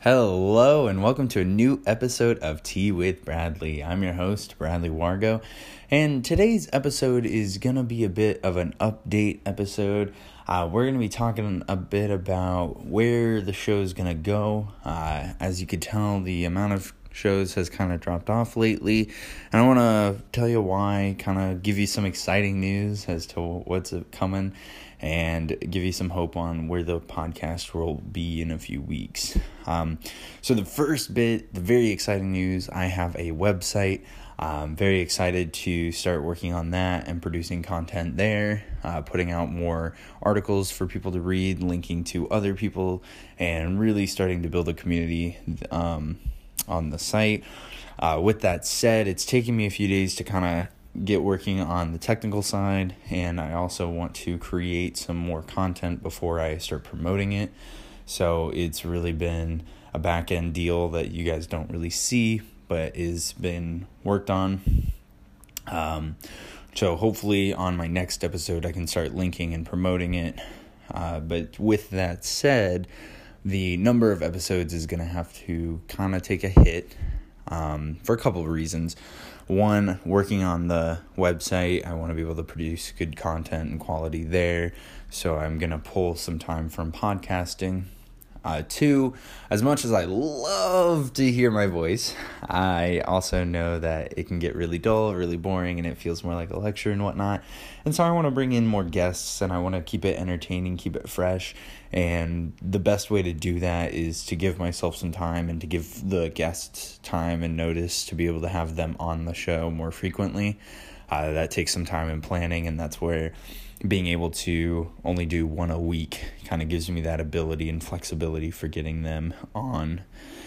Hello and welcome to a new episode of Tea with Bradley. I'm your host, Bradley Wargo, and today's episode is going to be a bit of an update episode. We're going to be talking a bit about where the show is going to go. As you could tell, the amount of shows has kind of dropped off lately, and I want to tell you why, kind of give you some exciting news as to what's coming, and give you some hope on where the podcast will be in a few weeks. So the first bit, the very exciting news, I have a website. I'm very excited to start working on that and producing content there, putting out more articles for people to read, linking to other people, and really starting to build a community on the site. With that said, it's taken me a few days to kind of get working on the technical side, and I also want to create some more content before I start promoting it. So it's really been a back-end deal that you guys don't really see, but is been worked on. So hopefully on my next episode I can start linking and promoting it. But with that said, the number of episodes is going to have to kind of take a hit for a couple of reasons. One, working on the website, I want to be able to produce good content and quality there, so I'm going to pull some time from podcasting. Two, as much as I love to hear my voice, I also know that it can get really dull, really boring, and it feels more like a lecture and whatnot. And so I want to bring in more guests, and I want to keep it entertaining, keep it fresh. And the best way to do that is to give myself some time and to give the guests time and notice to be able to have them on the show more frequently. That takes some time in planning, and that's where being able to only do one a week kind of gives me that ability and flexibility for getting them on.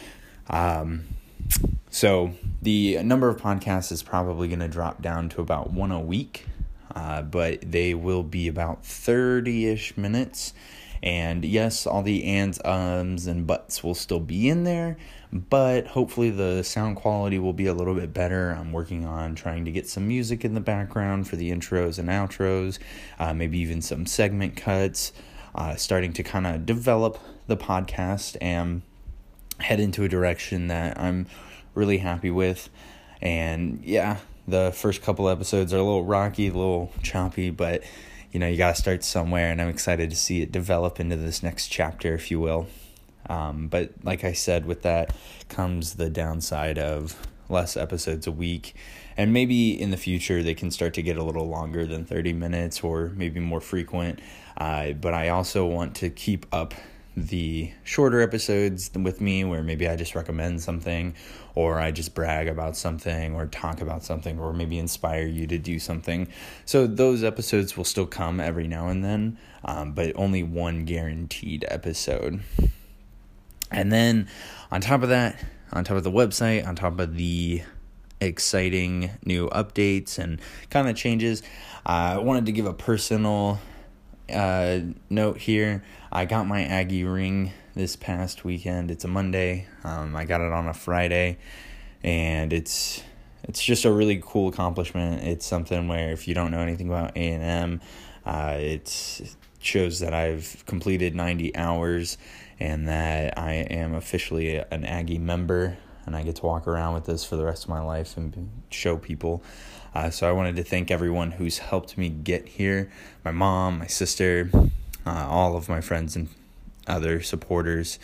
So the number of podcasts is probably going to drop down to about one a week, but they will be about 30-ish minutes. And yes, all the ands, ums, and buts will still be in there, but hopefully the sound quality will be a little bit better. I'm working on trying to get some music in the background for the intros and outros, maybe even some segment cuts, starting to kind of develop the podcast and head into a direction that I'm really happy with. And yeah, the first couple episodes are a little rocky, a little choppy, but you know, you got to start somewhere, and I'm excited to see it develop into this next chapter, if you will. But like I said, with that comes the downside of less episodes a week, and maybe in the future they can start to get a little longer than 30 minutes or maybe more frequent. But I also want to keep up the shorter episodes with me, where maybe I just recommend something, or I just brag about something, or talk about something, or maybe inspire you to do something. So those episodes will still come every now and then, but only one guaranteed episode. And then on top of that, on top of the website, on top of the exciting new updates and kind of changes, I wanted to give a personal note here. I got my Aggie ring this past weekend. It's a Monday. I got it on a Friday, and it's just a really cool accomplishment. It's something where if you don't know anything about A&M, it shows that I've completed 90 hours and that I am officially an Aggie member, and I get to walk around with this for the rest of my life and show people. So I wanted to thank everyone who's helped me get here. My mom, my sister, all of my friends and other supporters.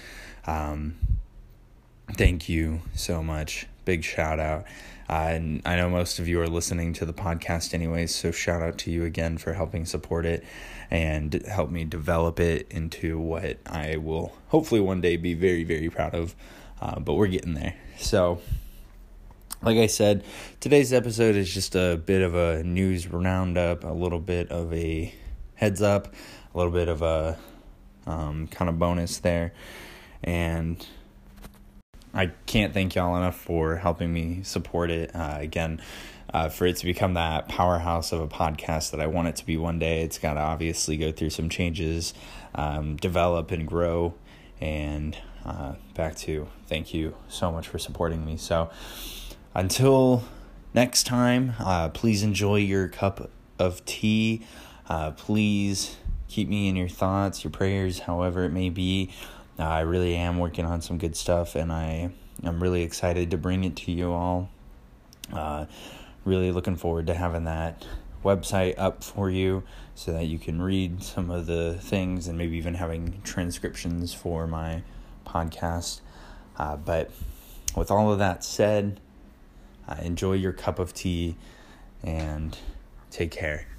Thank you so much. Big shout out. And I know most of you are listening to the podcast anyways, so shout out to you again for helping support it and help me develop it into what I will hopefully one day be very, very proud of. But we're getting there. So, like I said, today's episode is just a bit of a news roundup, a little bit of a heads up, a little bit of a kind of bonus there. And I can't thank y'all enough for helping me support it. Again, for it to become that powerhouse of a podcast that I want it to be one day, it's got to obviously go through some changes, develop and grow. And back to thank you so much for supporting me. So until next time, please enjoy your cup of tea. Please keep me in your thoughts, your prayers, however it may be. I really am working on some good stuff, and I'm really excited to bring it to you all. Really looking forward to having that website up for you so that you can read some of the things and maybe even having transcriptions for my podcast. But with all of that said, enjoy your cup of tea and take care.